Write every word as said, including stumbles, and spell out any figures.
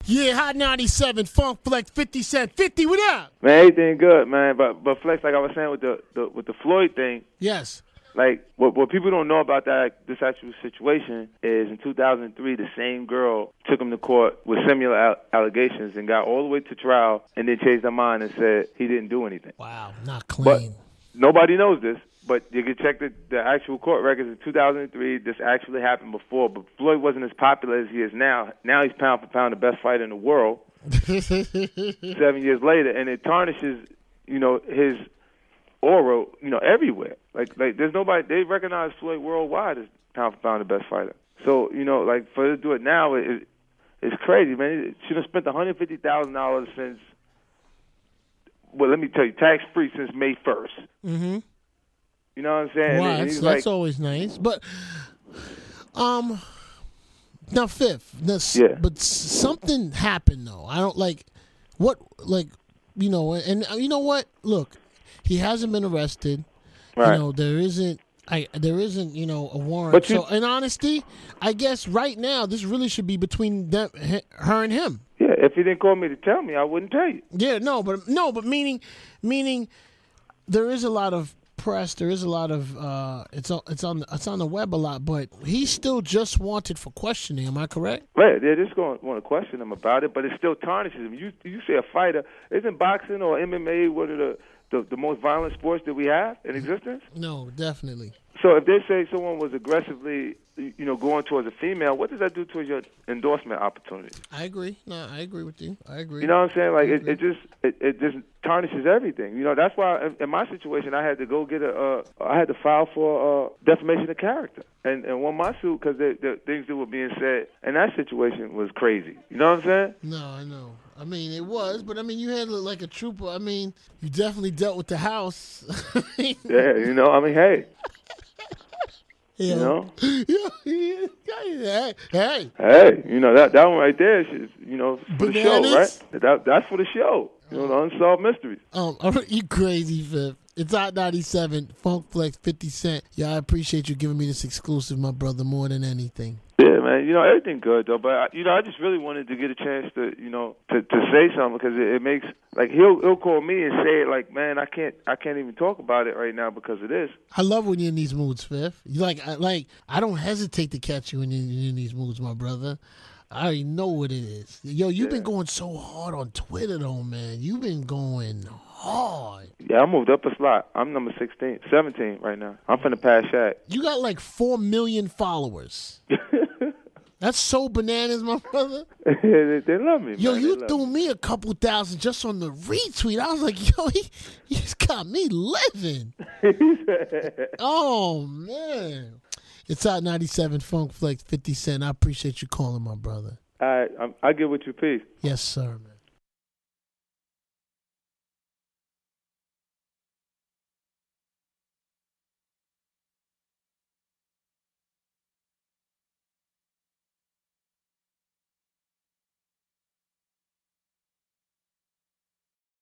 Yeah, Hot ninety-seven, Funk Flex, fifty Cent. fifty, what up? Man, everything good, man. But but Flex, like I was saying with the, the with the Floyd thing. Yes. Like, what what people don't know about that this actual situation is in two thousand three, the same girl took him to court with similar al- allegations and got all the way to trial and then changed her mind and said he didn't do anything. Wow, not clean. But nobody knows this, but you can check the, the actual court records in two thousand three. This actually happened before, but Floyd wasn't as popular as he is now. Now he's pound for pound the best fighter in the world seven years later, and it tarnishes, you know, his aura, you know, everywhere. Like, like there's nobody, they recognize Floyd worldwide as pound for pound the best fighter. So, you know, like, for her to do it now, it, it's crazy, man. She done spent one hundred fifty thousand dollars since, well, let me tell you, tax-free since May first. Mm-hmm. You know what I'm saying? Wow, and, and that's, he's that's like, always nice. But, um, now, Fifth, this, Yeah. but s- something happened, though. I don't, like, what, like, you know, and, and you know what? Look, he hasn't been arrested. Right. You know, there isn't, I, there isn't, you know, a warrant. But you- so, in honesty, I guess right now, this really should be between them, he- her and him. yeah, if he didn't call me to tell me, I wouldn't tell you. Yeah, no, but no, but meaning, meaning, there is a lot of press. There is a lot of uh, it's on, it's on, it's on the web a lot. But he's still just wanted for questioning. Am I correct? Right, they're just going to want to question him about it, but it still tarnishes him. You you say a fighter, isn't boxing or M M A one of the, the, the most violent sports that we have in existence? No, definitely. So if they say someone was aggressively, you know, going towards a female, what does that do towards your endorsement opportunity? I agree. No, I agree with you. I agree. You know what I'm saying? Like it, it just it, it just tarnishes everything. You know, that's why in, in my situation I had to go get a uh, I had to file for uh, defamation of character and and won my suit because the, the things that were being said in that situation was crazy. You know what I'm saying? No, I know. I mean, it was, but I mean, you handled it like a trooper. I mean, you definitely dealt with the house. Yeah, you know. I mean, hey. You know? Yeah, hey, hey. Hey, you know, that that one right there is, you know, for the show, Bananas? right? That That's for the show. You know, the unsolved mysteries. Um, you crazy, Fifth. It's Hot ninety-seven, Funk Flex, fifty Cent. Yeah, I appreciate you giving me this exclusive, my brother, more than anything. Yeah, man. You know, everything good, though. But, I, you know, I just really wanted to get a chance to, you know, to, to say something because it, it makes, like, he'll he'll call me and say it like, man, I can't I can't even talk about it right now because of this. I love when you're in these moods, Fifth. You like, I, like, I don't hesitate to catch you when you're in these moods, my brother. I already know what it is. Yo, you've Yeah. been going so hard on Twitter, though, man. You've been going hard. Yeah, I moved up a slot. I'm number sixteen, seventeen right now. I'm finna pass Shaq. You got like four million followers. That's so bananas, my brother. they, they love me, Yo, man. you They love threw me. me a couple thousand just on the retweet. I was like, yo, he, he just got me living. Oh, man. It's Hot ninety-seven, Funk Flex, fifty Cent. I appreciate you calling, my brother. All right, I'm, I get with you. Peace. Yes, sir, man.